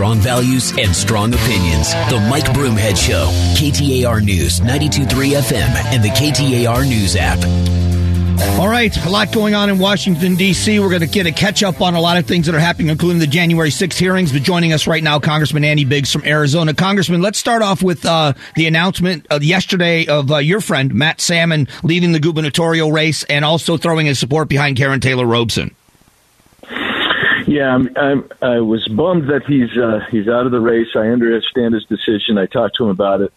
strong values and strong opinions. The Mike Broomhead Show, KTAR News, 92.3 FM, and the KTAR News app. All right, a lot going on in Washington, D.C. We're going to get a catch-up on a lot of things that are happening, including the January 6th hearings. But joining us right now, Congressman Andy Biggs from Arizona. Congressman, let's start off with the announcement yesterday of your friend, Matt Salmon, leading the gubernatorial race and also throwing his support behind Karen Taylor Robson. Yeah, I was bummed that he's out of the race. I understand his decision. I talked to him about it.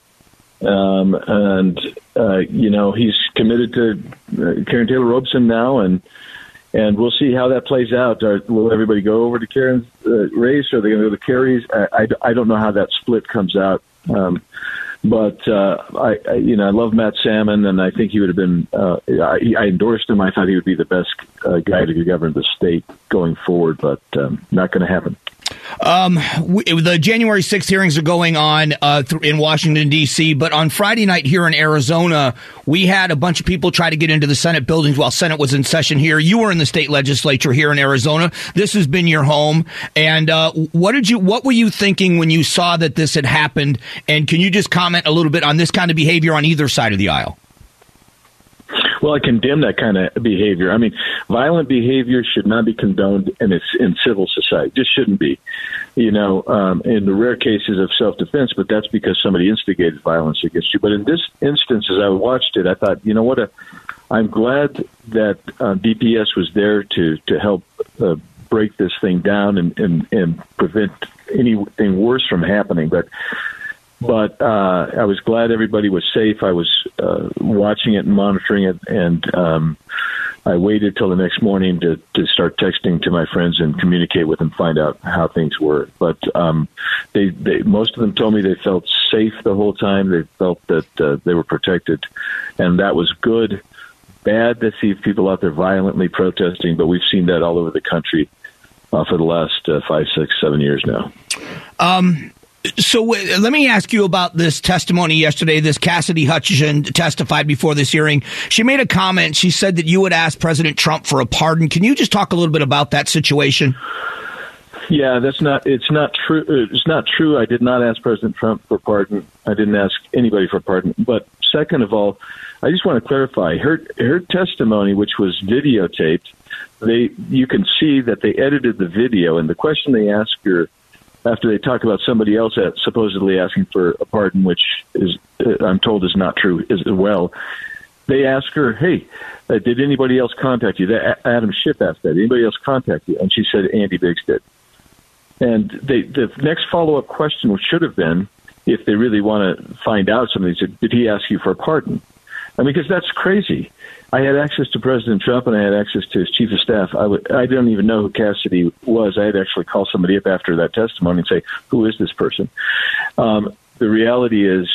He's committed to Karen Taylor Robson now, and we'll see how that plays out. Will everybody go over to Karen's race, or are they going to go to Kerry's? I don't know how that split comes out. But I love Matt Salmon, and I think he would have been. I endorsed him. I thought he would be the best guy to govern the state going forward, but not going to happen. The January 6th hearings are going on in Washington, D.C., but on Friday night here in Arizona, we had a bunch of people try to get into the Senate buildings while Senate was in session here. You were in the state legislature here in Arizona. This has been your home. And what were you thinking when you saw that this had happened? And can you just comment a little bit on this kind of behavior on either side of the aisle? Well, I condemn that kind of behavior. I mean, violent behavior should not be condoned in civil society. It just shouldn't be. In the rare cases of self-defense, but that's because somebody instigated violence against you. But in this instance, as I watched it, I thought, I'm glad that DPS was there to help break this thing down and prevent anything worse from happening. But I was glad everybody was safe. I was watching it and monitoring it, and I waited till the next morning to start texting to my friends and communicate with them, find out how things were. But they most of them told me they felt safe the whole time. They felt that they were protected, and that was good. Bad to see people out there violently protesting, but we've seen that all over the country for the last 5, 6, 7 years now. So let me ask you about this testimony yesterday. This Cassidy Hutchinson testified before this hearing. She made a comment. She said that you would ask President Trump for a pardon. Can you just talk a little bit about that situation? Yeah, it's not true. It's not true. I did not ask President Trump for pardon. I didn't ask anybody for pardon. But second of all, I just want to clarify her testimony, which was videotaped. You can see that they edited the video, and the question they asked her after they talk about somebody else supposedly asking for a pardon, which is, I'm told, is not true as well. They ask her, hey, did anybody else contact you? Adam Schiff asked that. Anybody else contact you? And she said Andy Biggs did. And the next follow-up question, which should have been, if they really want to find out something, said, did he ask you for a pardon? I mean, because that's crazy. I had access to President Trump, and I had access to his chief of staff. I don't even know who Cassidy was. I had to actually call somebody up after that testimony and say, who is this person? The reality is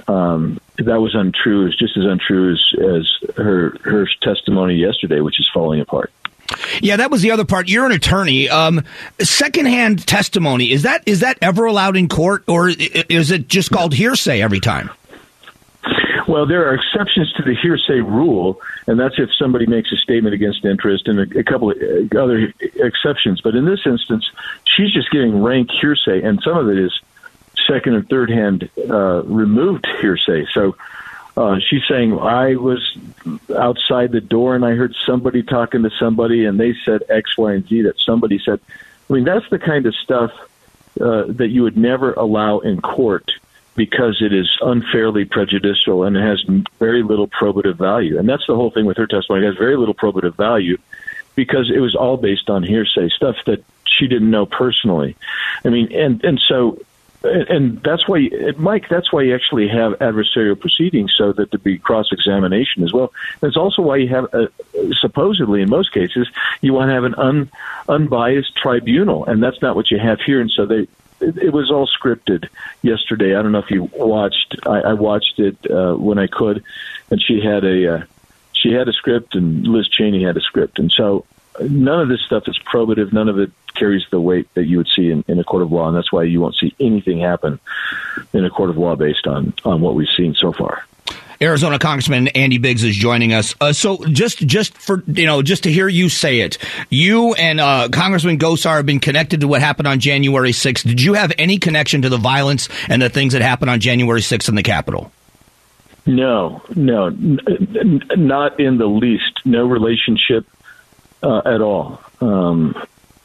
that was untrue. It's just as untrue as her testimony yesterday, which is falling apart. Yeah, that was the other part. You're an attorney. Secondhand testimony, is that ever allowed in court, or is it just called hearsay every time? Well, there are exceptions to the hearsay rule, and that's if somebody makes a statement against interest and a couple of other exceptions. But in this instance, she's just giving rank hearsay, and some of it is second and third hand removed hearsay. So she's saying, I was outside the door and I heard somebody talking to somebody and they said X, Y, and Z that somebody said. I mean, that's the kind of stuff that you would never allow in court, because it is unfairly prejudicial and it has very little probative value. And that's the whole thing with her testimony. It has very little probative value because it was all based on hearsay, stuff that she didn't know personally. I mean, and so that's why, Mike, that's why you actually have adversarial proceedings, so that there be cross-examination as well. And it's also why you have, supposedly in most cases, you want to have an unbiased tribunal, and that's not what you have here. And so it was all scripted yesterday. I don't know if you watched. I watched it when I could, and she had a script, and Liz Cheney had a script, and so none of this stuff is probative. None of it carries the weight that you would see in a court of law, and that's why you won't see anything happen in a court of law based on what we've seen so far. Arizona Congressman Andy Biggs is joining us. So just to hear you say it, you and Congressman Gosar have been connected to what happened on January 6th. Did you have any connection to the violence and the things that happened on January 6th in the Capitol? No, not in the least. No relationship at all. And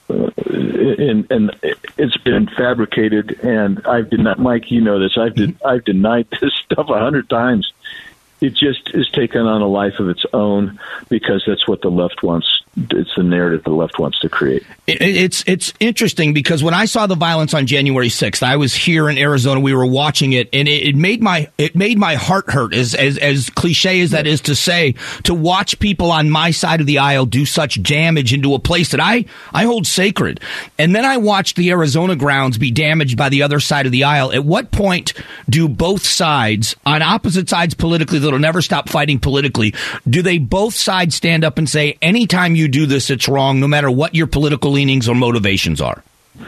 it's been fabricated, and I've denied. Mike, you know this. I've denied this stuff 100 times. It just is taken on a life of its own because that's what the left wants. It's the narrative the left wants to create. It's interesting because when I saw the violence on January 6th, I was here in Arizona. We were watching it, and it made my heart hurt. As cliche as that is to say, to watch people on my side of the aisle do such damage into a place that I hold sacred. And then I watched the Arizona grounds be damaged by the other side of the aisle. At what point do both sides, on opposite sides politically, that'll never stop fighting politically, do they both sides stand up and say, anytime you do this, it's wrong, no matter what your political leanings or motivations are?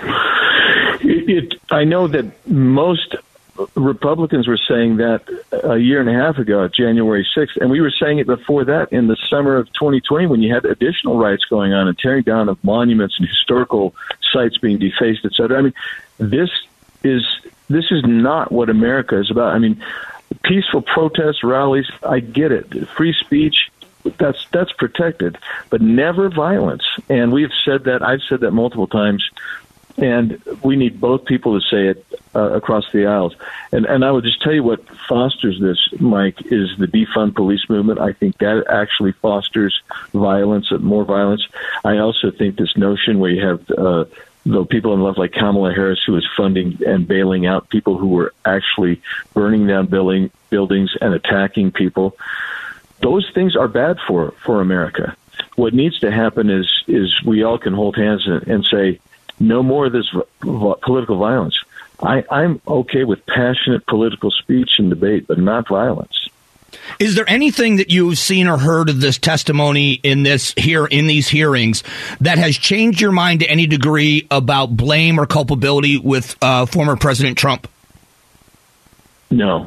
I know that most Republicans were saying that a year and a half ago, January 6th, and we were saying it before that in the summer of 2020 when you had additional riots going on and tearing down of monuments and historical sites being defaced, et cetera. I mean, this is not what America is about. I mean, peaceful protests, rallies, I get it. Free speech, that's protected, but never violence. And we've said that. I've said that multiple times. And we need both people to say it across the aisles. And I would just tell you what fosters this, Mike, is the defund police movement. I think that actually fosters violence, more violence. I also think this notion where you have the people on the left like Kamala Harris, who is funding and bailing out people who were actually burning down buildings and attacking people. Those things are bad for America. What needs to happen is we all can hold hands and say, no more of this political violence. I'm okay with passionate political speech and debate, but not violence. Is there anything that you've seen or heard of this testimony in these hearings that has changed your mind to any degree about blame or culpability with former President Trump? No,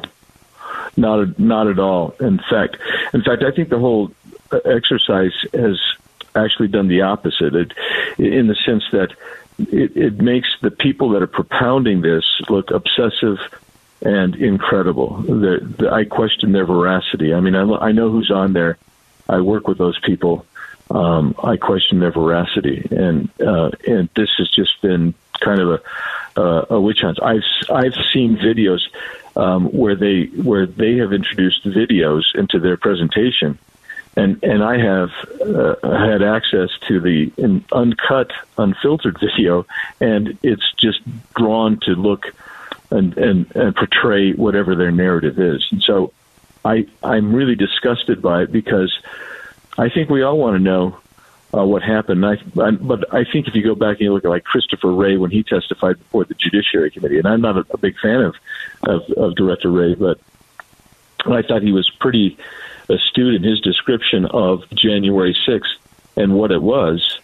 not at all. In fact, I think the whole exercise has actually done the opposite. In the sense that it makes the people that are propounding this look obsessive and incredible. I question their veracity. I mean, I know who's on there. I work with those people. I question their veracity, and this has just been kind of a witch hunt. I've seen videos where they have introduced videos into their presentation. And I have had access to the uncut, unfiltered video, and it's just drawn to look and portray whatever their narrative is. And so I'm really disgusted by it because I think we all want to know what happened. But I think if you go back and you look at like Christopher Wray when he testified before the Judiciary Committee, and I'm not a big fan of Director Wray, but I thought he was pretty astute in his description of January 6th and what it was.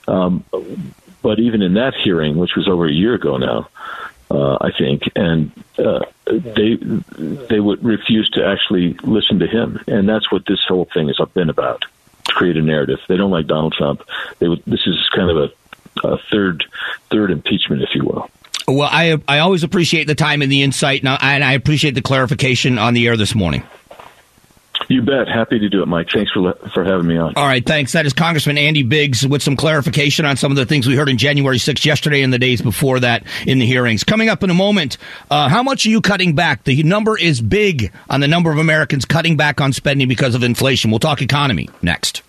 But even in that hearing, which was over a year ago now, I think, and they would refuse to actually listen to him. And that's what this whole thing has been about, to create a narrative. They don't like Donald Trump. This is kind of a third impeachment, if you will. Well, I always appreciate the time and the insight, and I appreciate the clarification on the air this morning. You bet. Happy to do it, Mike. Thanks for having me on. All right, thanks. That is Congressman Andy Biggs with some clarification on some of the things we heard in January 6th yesterday and the days before that in the hearings. Coming up in a moment, how much are you cutting back? The number is big on the number of Americans cutting back on spending because of inflation. We'll talk economy next.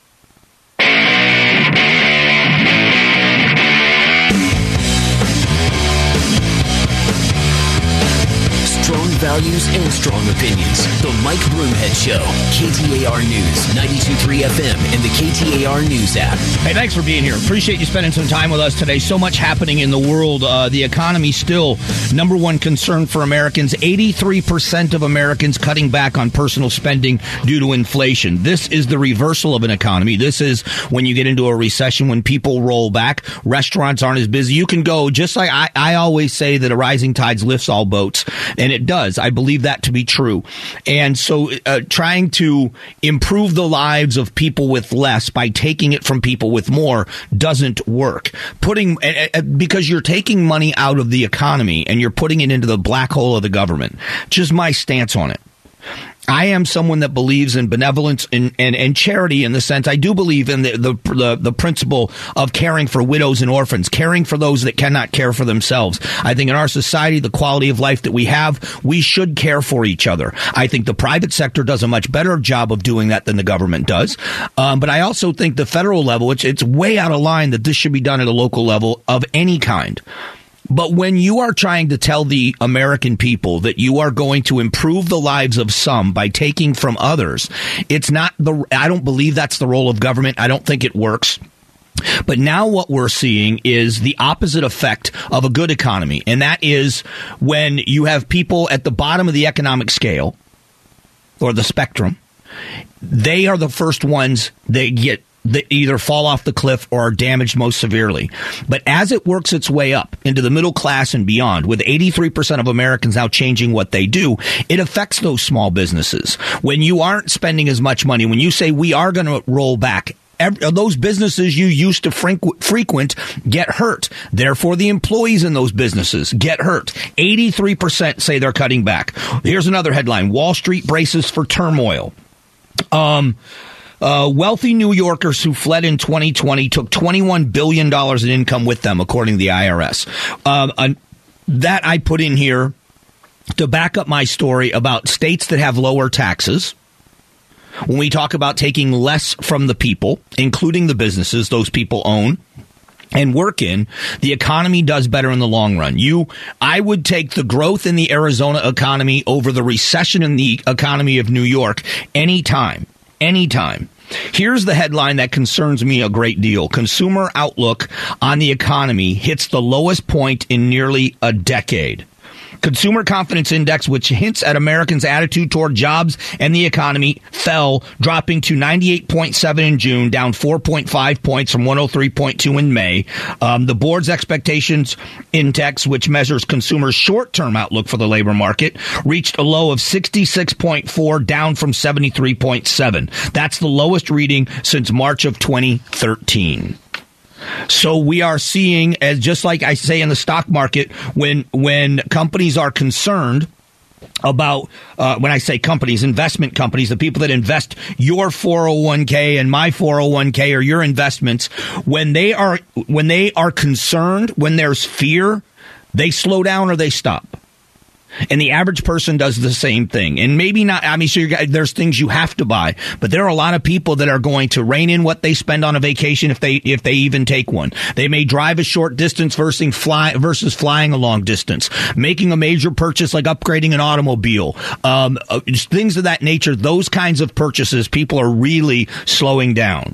Strong values and strong opinions. The Mike Broomhead Show. KTAR News, 92.3 FM, and the KTAR News app. Hey, thanks for being here. Appreciate you spending some time with us today. So much happening in the world. The economy still number one concern for Americans. 83% of Americans cutting back on personal spending due to inflation. This is the reversal of an economy. This is when you get into a recession, when people roll back. Restaurants aren't as busy. You can go, just like I always say that a rising tide lifts all boats, and it does. does. I believe that to be true. And so trying to improve the lives of people with less by taking it from people with more doesn't work. Because you're taking money out of the economy and you're putting it into the black hole of the government. Just my stance on it. I am someone that believes in benevolence and charity, in the sense I do believe in the principle of caring for widows and orphans, caring for those that cannot care for themselves. I think in our society, the quality of life that we have, we should care for each other. I think the private sector does a much better job of doing that than the government does. But I also think the federal level, it's way out of line that this should be done at a local level of any kind. But when you are trying to tell the American people that you are going to improve the lives of some by taking from others, I don't believe that's the role of government. I don't think it works. But now what we're seeing is the opposite effect of a good economy. And that is when you have people at the bottom of the economic scale or the spectrum, they are the first ones that either fall off the cliff or are damaged most severely. But as it works its way up into the middle class and beyond, with 83% of Americans now changing what they do, it affects those small businesses. When you aren't spending as much money, when you say we are going to roll back, those businesses you used to frequent get hurt. Therefore, the employees in those businesses get hurt. 83% say they're cutting back. Here's another headline. Wall Street braces for turmoil. Wealthy New Yorkers who fled in 2020 took $21 billion in income with them, according to the IRS. That I put in here to back up my story about states that have lower taxes. When we talk about taking less from the people, including the businesses those people own and work in, the economy does better in the long run. I would take the growth in the Arizona economy over the recession in the economy of New York anytime. Here's the headline that concerns me a great deal. Consumer outlook on the economy hits the lowest point in nearly a decade. Consumer Confidence Index, which hints at Americans' attitude toward jobs and the economy, fell, dropping to 98.7 in June, down 4.5 points from 103.2 in May. The board's expectations index, which measures consumers' short-term outlook for the labor market, reached a low of 66.4, down from 73.7. That's the lowest reading since March of 2013. So we are seeing, as just like I say in the stock market, when companies are concerned about, when I say companies, investment companies, the people that invest your 401k and my 401k or your investments, when they are concerned, when there's fear, they slow down or they stop. And the average person does the same thing. And maybe not, there's things you have to buy, but there are a lot of people that are going to rein in what they spend on a vacation if they even take one. They may drive a short distance versus flying a long distance, making a major purchase like upgrading an automobile, things of that nature. Those kinds of purchases, people are really slowing down.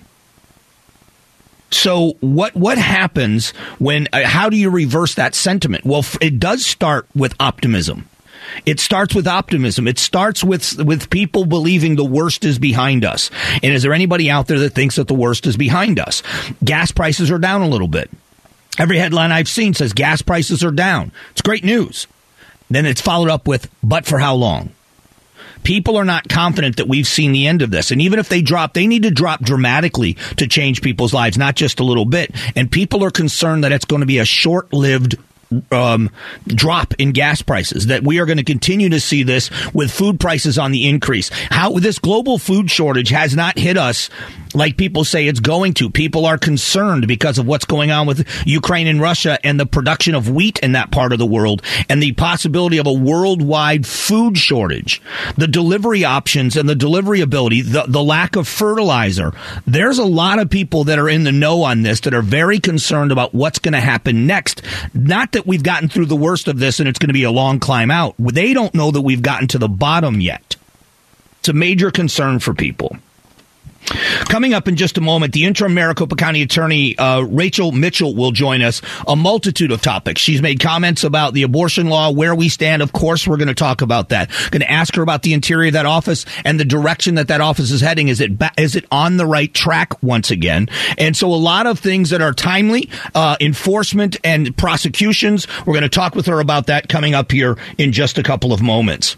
So what happens when, how do you reverse that sentiment? Well, it does start with optimism. It starts with optimism. It starts with people believing the worst is behind us. And is there anybody out there that thinks that the worst is behind us? Gas prices are down a little bit. Every headline I've seen says gas prices are down. It's great news. Then it's followed up with, but for how long? People are not confident that we've seen the end of this. And even if they drop, they need to drop dramatically to change people's lives, not just a little bit. And people are concerned that it's going to be a short-lived drop in gas prices, that we are going to continue to see this with food prices on the increase. How this global food shortage has not hit us like people say it's going to. People are concerned because of what's going on with Ukraine and Russia and the production of wheat in that part of the world and the possibility of a worldwide food shortage. The delivery options and the delivery ability, the lack of fertilizer. There's a lot of people that are in the know on this that are very concerned about what's going to happen next. Not that we've gotten through the worst of this and it's going to be a long climb out. They don't know that we've gotten to the bottom yet. It's a major concern for people. Coming up in just a moment, the interim Maricopa County Attorney, Rachel Mitchell, will join us. A multitude of topics. She's made comments about the abortion law, where we stand. Of course, we're going to talk about that. Going to ask her about the interior of that office and the direction that office is heading. Is it on the right track once again? And so a lot of things that are timely, enforcement and prosecutions. We're going to talk with her about that coming up here in just a couple of moments.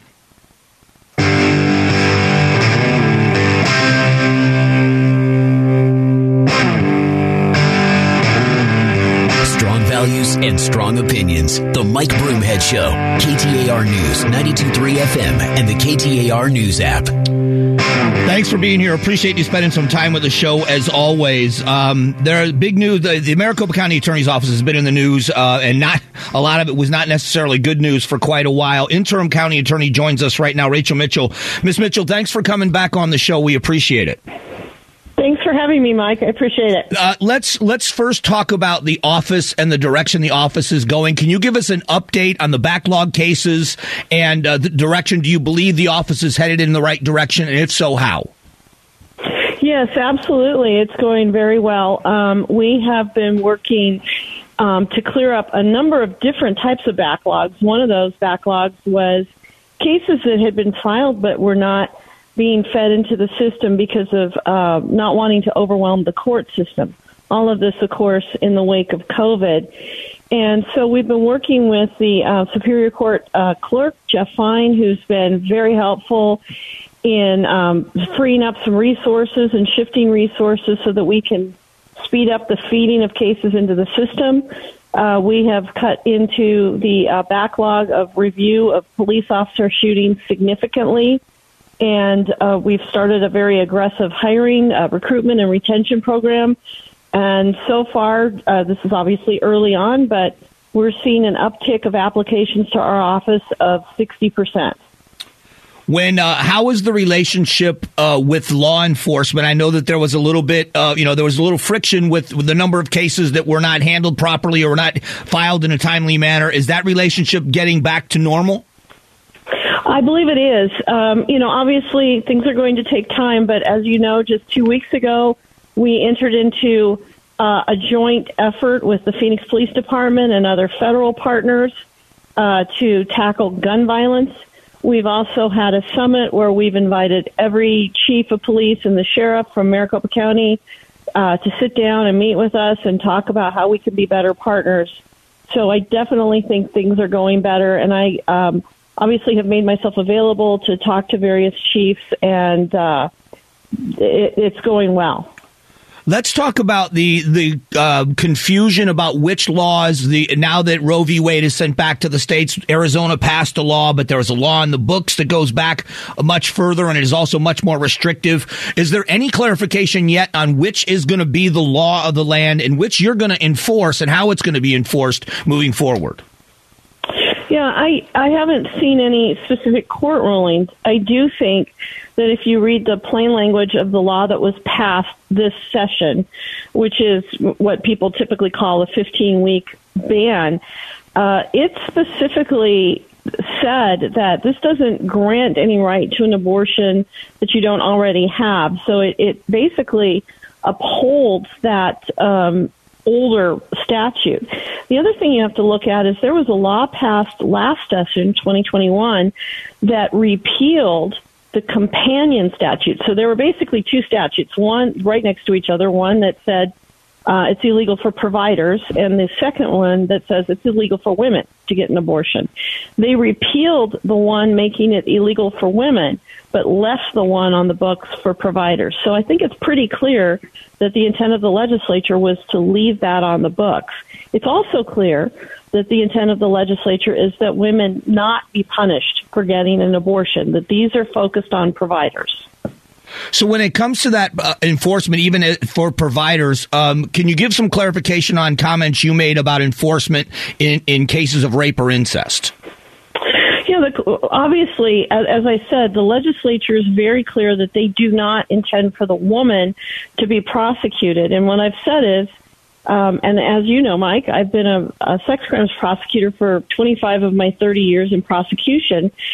Values and strong opinions. The Mike Broomhead Show. KTAR News, 92.3 FM, and the KTAR News app. Thanks for being here. Appreciate you spending some time with the show, as always. There's big news. The Maricopa County Attorney's Office has been in the news, and not a lot of it was not necessarily good news for quite a while. Interim County Attorney joins us right now, Rachel Mitchell. Ms. Mitchell, thanks for coming back on the show. We appreciate it. Thanks for having me, Mike. I appreciate it. Let's first talk about the office and the direction the office is going. Can you give us an update on the backlog cases and the direction? Do you believe the office is headed in the right direction, and if so, how? Yes, absolutely. It's going very well. We have been working to clear up a number of different types of backlogs. One of those backlogs was cases that had been filed but were not being fed into the system because of not wanting to overwhelm the court system. All of this, of course, in the wake of COVID. And so we've been working with the Superior Court clerk, Jeff Fine, who's been very helpful in freeing up some resources and shifting resources so that we can speed up the feeding of cases into the system. We have cut into the backlog of review of police officer shootings significantly. And we've started a very aggressive hiring, recruitment, and retention program. And so far, this is obviously early on, but we're seeing an uptick of applications to our office of 60%. How is the relationship with law enforcement? I know that there was a little bit, there was a little friction with the number of cases that were not handled properly or not filed in a timely manner. Is that relationship getting back to normal? I believe it is. Obviously things are going to take time, but as you know, just 2 weeks ago, we entered into a joint effort with the Phoenix Police Department and other federal partners to tackle gun violence. We've also had a summit where we've invited every chief of police and the sheriff from Maricopa County to sit down and meet with us and talk about how we can be better partners. So I definitely think things are going better, and I obviously have made myself available to talk to various chiefs, and it's going well. Let's talk about the confusion about which laws. Now that Roe v. Wade is sent back to the states, Arizona passed a law, but there was a law in the books that goes back much further, and it is also much more restrictive. Is there any clarification yet on which is going to be the law of the land and which you're going to enforce and how it's going to be enforced moving forward? Yeah, I haven't seen any specific court rulings. I do think that if you read the plain language of the law that was passed this session, which is what people typically call a 15-week ban, it specifically said that this doesn't grant any right to an abortion that you don't already have. So it basically upholds that older statute. The other thing you have to look at is there was a law passed last session, 2021, that repealed the companion statute. So there were basically two statutes, one right next to each other, one that said it's illegal for providers, and the second one that says it's illegal for women to get an abortion. They repealed the one making it illegal for women, but left the one on the books for providers. So I think it's pretty clear that the intent of the legislature was to leave that on the books. It's also clear that the intent of the legislature is that women not be punished for getting an abortion, that these are focused on providers. So when it comes to that enforcement, even for providers, can you give some clarification on comments you made about enforcement in cases of rape or incest? Yeah, obviously, as I said, the legislature is very clear that they do not intend for the woman to be prosecuted. And what I've said is, and as you know, Mike, I've been a sex crimes prosecutor for 25 of my 30 years in prosecution.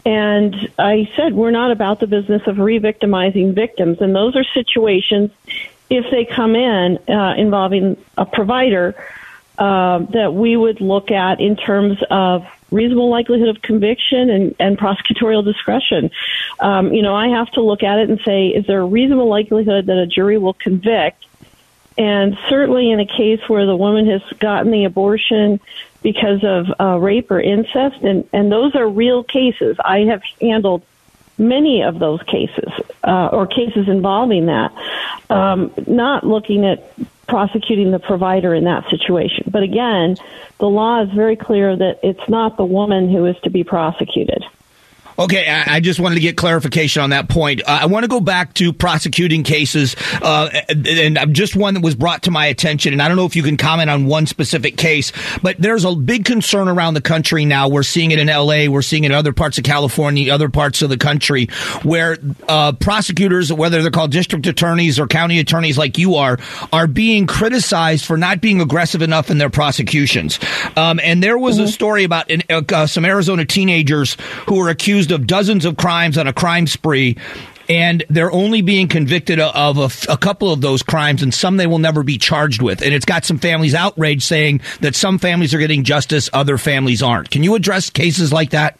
And I said, we're not about the business of re-victimizing victims. And those are situations, if they come in involving a provider, that we would look at in terms of reasonable likelihood of conviction and prosecutorial discretion. I have to look at it and say, is there a reasonable likelihood that a jury will convict? And certainly in a case where the woman has gotten the abortion because of rape or incest, and those are real cases. I have handled many of those cases, or cases involving that, not looking at prosecuting the provider in that situation. But again, the law is very clear that it's not the woman who is to be prosecuted. Okay, I just wanted to get clarification on that point. I want to go back to prosecuting cases, and just one that was brought to my attention, and I don't know if you can comment on one specific case, but there's a big concern around the country now. We're seeing it in L.A., we're seeing it in other parts of California, other parts of the country, where prosecutors, whether they're called district attorneys or county attorneys like you are being criticized for not being aggressive enough in their prosecutions. And there was a story about some Arizona teenagers who were accused of dozens of crimes on a crime spree, and they're only being convicted of a couple of those crimes, and some they will never be charged with. And it's got some families outraged, saying that some families are getting justice, other families aren't. Can you address cases like that?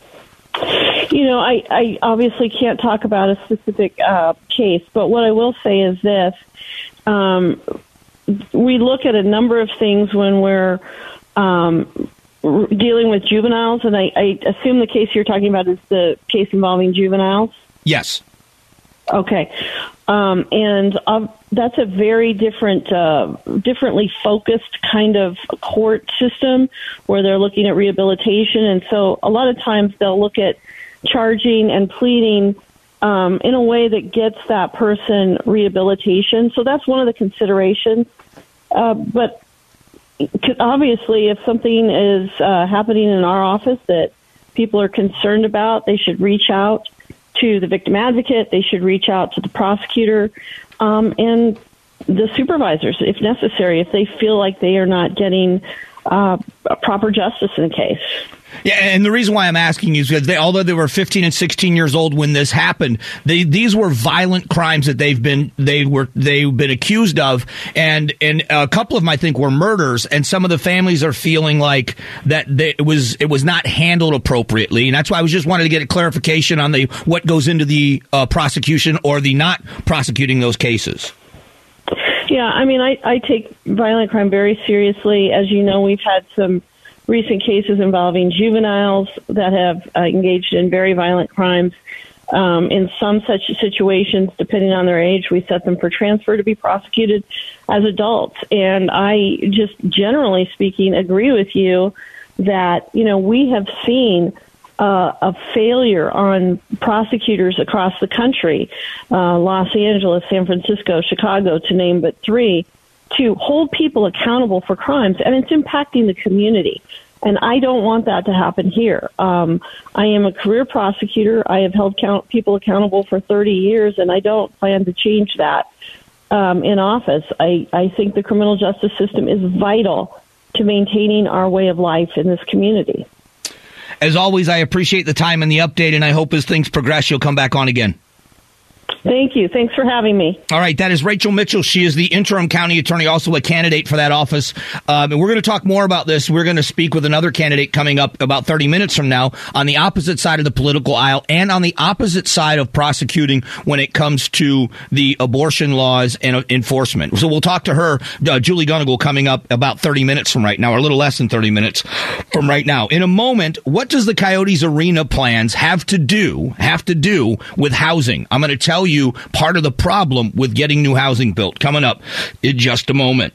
I obviously can't talk about a specific case, but what I will say is this. We look at a number of things when we're dealing with juveniles, and I assume the case you're talking about is the case involving juveniles? Yes. Okay. And that's a very differently focused kind of court system where they're looking at rehabilitation. And so a lot of times they'll look at charging and pleading in a way that gets that person rehabilitation. So that's one of the considerations. But obviously, if something is happening in our office that people are concerned about, they should reach out to the victim advocate. They should reach out to the prosecutor and the supervisors, if necessary, if they feel like they are not getting proper justice in the case. Yeah, and the reason why I'm asking you is because although they were 15 and 16 years old when this happened, these were violent crimes that they've been accused of, and a couple of them I think were murders. And some of the families are feeling like that it was not handled appropriately, and that's why I was just wanted to get a clarification on what goes into the prosecution or the not prosecuting those cases. Yeah, I mean, I take violent crime very seriously. As you know, we've had some recent cases involving juveniles that have engaged in very violent crimes. In some such situations, depending on their age, we set them for transfer to be prosecuted as adults. And I just, generally speaking, agree with you that, we have seen a failure on prosecutors across the country, Los Angeles, San Francisco, Chicago, to name but three, to hold people accountable for crimes, and it's impacting the community. And I don't want that to happen here. I am a career prosecutor. I have held people accountable for 30 years, and I don't plan to change that in office. I think the criminal justice system is vital to maintaining our way of life in this community. As always, I appreciate the time and the update, and I hope as things progress, you'll come back on again. Thank you. Thanks for having me. All right. That is Rachel Mitchell. She is the interim county attorney, also a candidate for that office. And we're going to talk more about this. We're going to speak with another candidate coming up about 30 minutes from now on the opposite side of the political aisle and on the opposite side of prosecuting when it comes to the abortion laws and enforcement. So we'll talk to her, Julie Gunnigal, coming up about 30 minutes from right now, or a little less than 30 minutes from right now. In a moment, what does the Coyotes Arena plans have to do with housing? I'm going to tell you part of the problem with getting new housing built. Coming up in just a moment.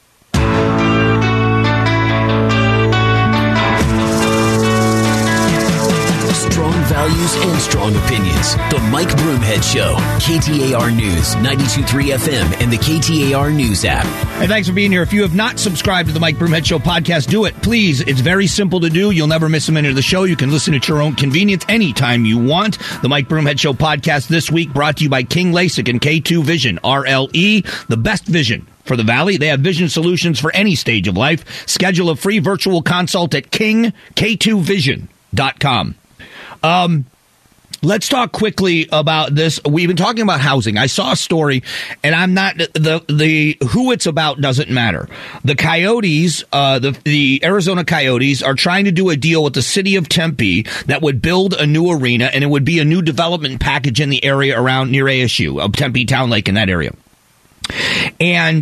Strong values and strong opinions. The Mike Broomhead Show. KTAR News, 92.3 FM, and the KTAR News app. Hey, thanks for being here. If you have not subscribed to the Mike Broomhead Show podcast, do it, please. It's very simple to do. You'll never miss a minute of the show. You can listen at your own convenience anytime you want. The Mike Broomhead Show podcast this week brought to you by King LASIK and K2 Vision, RLE, the best vision for the Valley. They have vision solutions for any stage of life. Schedule a free virtual consult at kingk2vision.com. Let's talk quickly about this. We've been talking about housing. I saw a story, and I'm not the who it's about doesn't matter. The Coyotes, the Arizona Coyotes, are trying to do a deal with the city of Tempe that would build a new arena, and it would be a new development package in the area around near ASU, Tempe Town Lake, in that area. And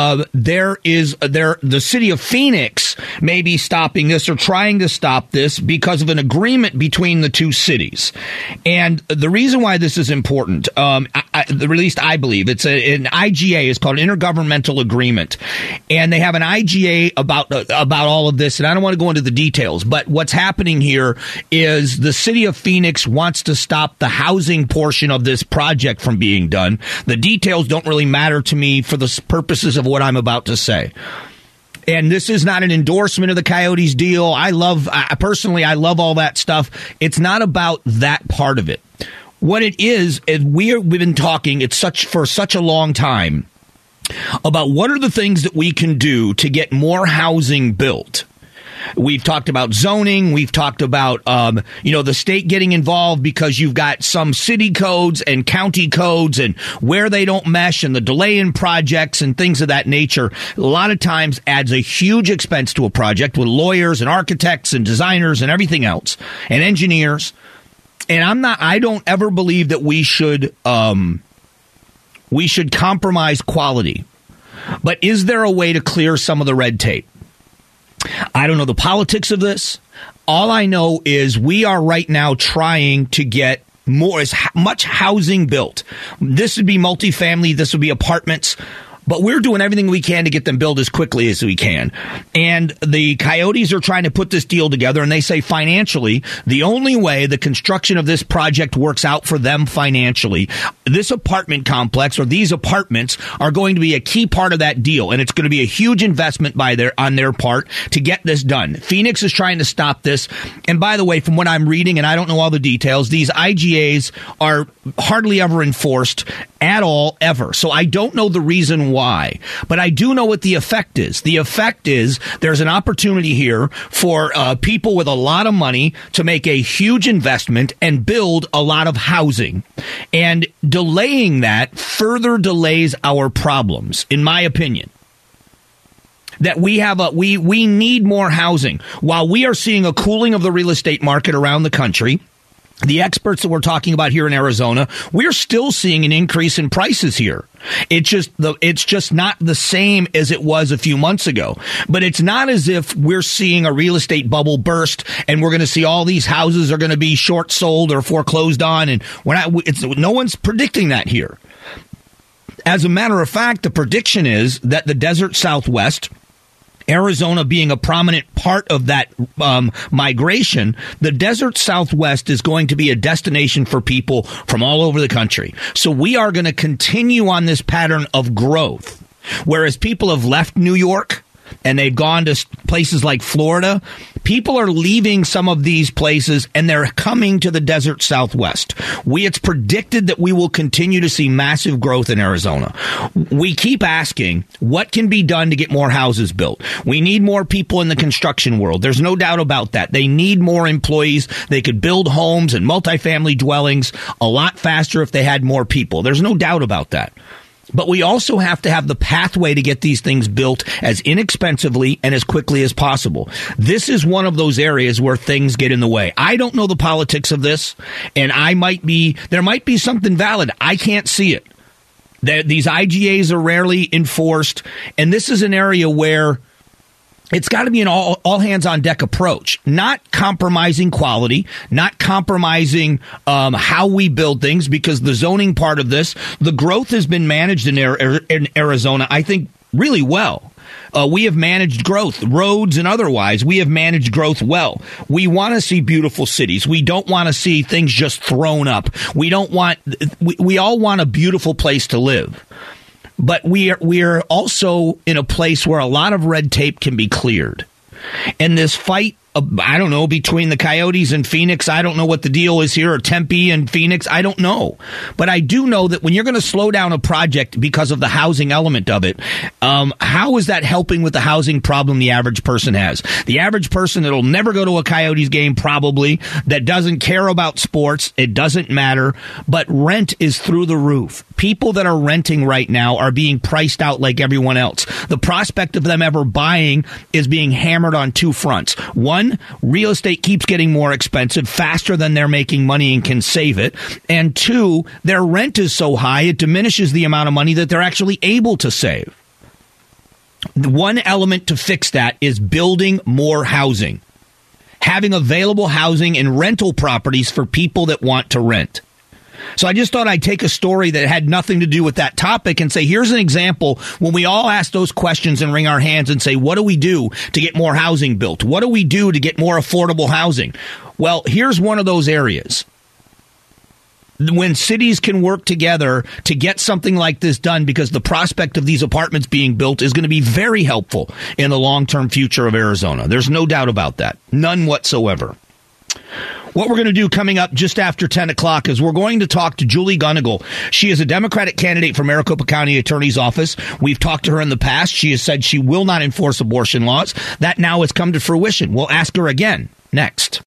the city of Phoenix may be stopping this or trying to stop this because of an agreement between the two cities. And the reason why this is important, at least I believe, it's an IGA. It's called an Intergovernmental Agreement. And they have an IGA about all of this. And I don't want to go into the details. But what's happening here is the city of Phoenix wants to stop the housing portion of this project from being done. The details don't really matter to me for the purposes of what I'm about to say. And this is not an endorsement of the Coyotes deal. I love all that stuff. It's not about that part of it. What it is we've been talking for such a long time about what are the things that we can do to get more housing built. We've talked about zoning. We've talked about, the state getting involved because you've got some city codes and county codes and where they don't mesh and the delay in projects and things of that nature. A lot of times adds a huge expense to a project with lawyers and architects and designers and everything else and engineers. And I don't ever believe that we should compromise quality. But is there a way to clear some of the red tape? I don't know the politics of this. All I know is we are right now trying to get as much housing built. This would be multifamily. This would be apartments. But we're doing everything we can to get them built as quickly as we can. And the Coyotes are trying to put this deal together, and they say financially, the only way the construction of this project works out for them financially, this apartment complex or these apartments are going to be a key part of that deal. And it's going to be a huge investment on their part to get this done. Phoenix is trying to stop this. And by the way, from what I'm reading, and I don't know all the details, these IGAs are hardly ever enforced at all, ever. So I don't know the reason why, but I do know what the effect is. The effect is there's an opportunity here for people with a lot of money to make a huge investment and build a lot of housing. And delaying that further delays our problems, in my opinion. That we need more housing. While we are seeing a cooling of the real estate market around the country, the experts that we're talking about here in Arizona, we're still seeing an increase in prices here. It's just not the same as it was a few months ago. But it's not as if we're seeing a real estate bubble burst and we're going to see all these houses are going to be short sold or foreclosed on. And no one's predicting that here. As a matter of fact, the prediction is that the desert Southwest, Arizona being a prominent part of that migration, the desert Southwest is going to be a destination for people from all over the country. So we are going to continue on this pattern of growth. Whereas people have left New York and they've gone to places like Florida, people are leaving some of these places and they're coming to the desert Southwest. It's predicted that we will continue to see massive growth in Arizona. We keep asking, what can be done to get more houses built? We need more people in the construction world. There's no doubt about that. They need more employees. They could build homes and multifamily dwellings a lot faster if they had more people. There's no doubt about that. But we also have to have the pathway to get these things built as inexpensively and as quickly as possible. This is one of those areas where things get in the way. I don't know the politics of this, and there might be something valid. I can't see it. These IGAs are rarely enforced, and this is an area where it's got to be an all hands on deck approach, not compromising quality, not compromising how we build things, because the zoning part of this, the growth has been managed in Arizona, I think, really well. We have managed growth, roads and otherwise. We have managed growth well. We want to see beautiful cities. We don't want to see things just thrown up. We all want a beautiful place to live. But we are also in a place where a lot of red tape can be cleared. And this fight I don't know, between the Coyotes and Phoenix. I don't know what the deal is here, or Tempe and Phoenix. I don't know. But I do know that when you're going to slow down a project because of the housing element of it, how is that helping with the housing problem the average person has? The average person that'll never go to a Coyotes game, probably, that doesn't care about sports, it doesn't matter, but rent is through the roof. People that are renting right now are being priced out like everyone else. The prospect of them ever buying is being hammered on two fronts. One, real estate keeps getting more expensive faster than they're making money and can save it. And two, their rent is so high it diminishes the amount of money that they're actually able to save. One element to fix that is building more housing. Having available housing and rental properties for people that want to rent. So I just thought I'd take a story that had nothing to do with that topic and say, here's an example when we all ask those questions and wring our hands and say, what do we do to get more housing built? What do we do to get more affordable housing? Well, here's one of those areas. When cities can work together to get something like this done, because the prospect of these apartments being built is going to be very helpful in the long-term future of Arizona. There's no doubt about that. None whatsoever. What we're going to do coming up just after 10 o'clock is we're going to talk to Julie Gunnigal. She is a Democratic candidate for Maricopa County Attorney's Office. We've talked to her in the past. She has said she will not enforce abortion laws. That now has come to fruition. We'll ask her again next.